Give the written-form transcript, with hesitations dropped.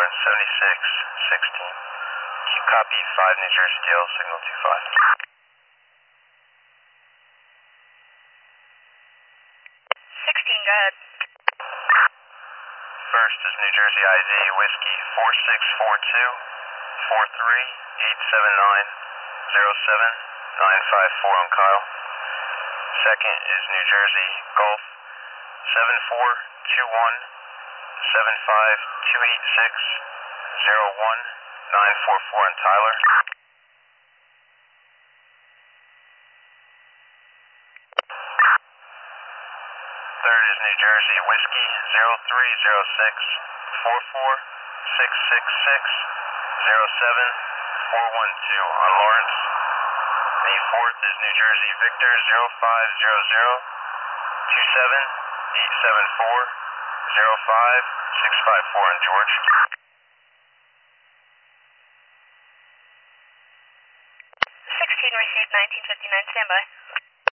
7616. You copy 5 New Jersey Dale, signal 25. 16, go ahead. First is New Jersey ID, Whiskey 4642 4387907 954 on Kyle. Second is New Jersey Golf 7421 75286 944 on Tyler. Third is New Jersey Whiskey 0306 44666 07412 on Lawrence. The fourth is New Jersey Victor 0500 27874 05654 on George. 16 received 1959, standby.